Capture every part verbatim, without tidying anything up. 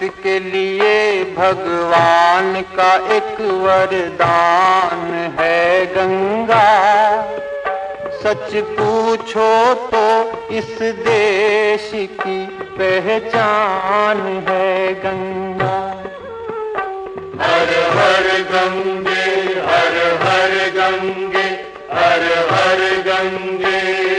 के लिए भगवान का एक वरदान है गंगा। सच पूछो तो इस देश की पहचान है गंगा। हर हर गंगे, हर हर गंगे, हर हर गंगे।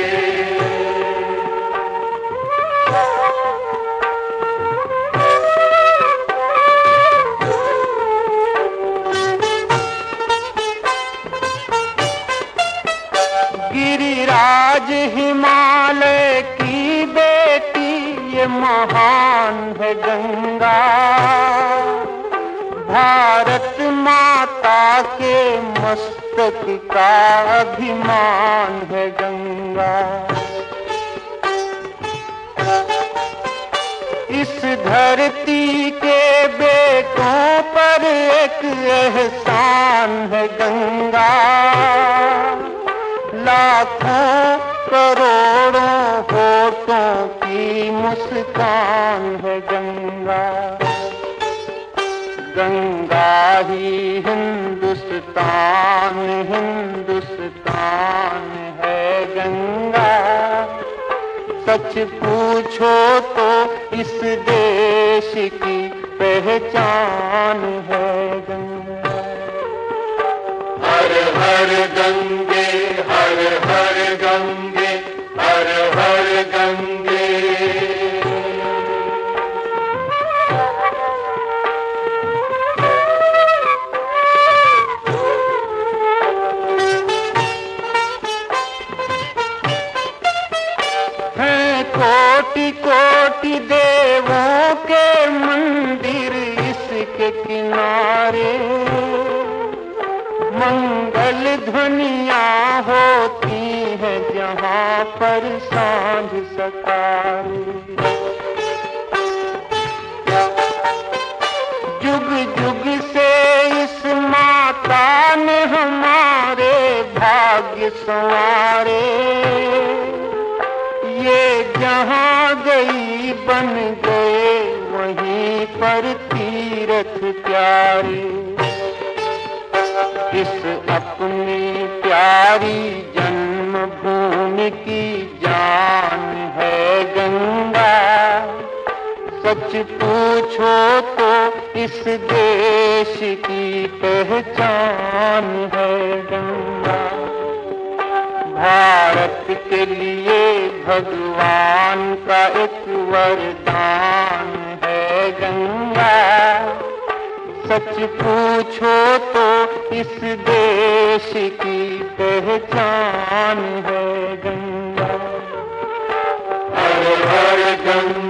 गिरिराज हिमालय की बेटी ये महान है गंगा। भारत माता के मस्तक का अभिमान है गंगा। इस धरती के बेटों पर एक एहसान है गंगा। लाखों करोड़ों होठों की मुस्कान है गंगा। गंगा ही हिंदुस्तान, हिंदुस्तान है गंगा। सच पूछो तो इस देश की पहचान है गंगा। हर हर गंगे, हर हर गंगे, हर हर गंगे। हैं कोटि कोटि देवों के मंदिर इसके किनारे। मंगल ध्वनियाँ होती हैं जहाँ पर सांझ सकारे। जुग जुग से इस माता ने हमारे भाग्य संवारे। ये जहाँ गई बन गए वहीं पर तीरथ प्यारे। इस अपनी प्यारी जन्मभूमि की जान है गंगा। सच पूछो तो इस देश की पहचान है गंगा। भारत के लिए भगवान का एक वरदान है गंगा। सच पूछो तो इस देश की पहचान है गंगा। हर हर गंगा।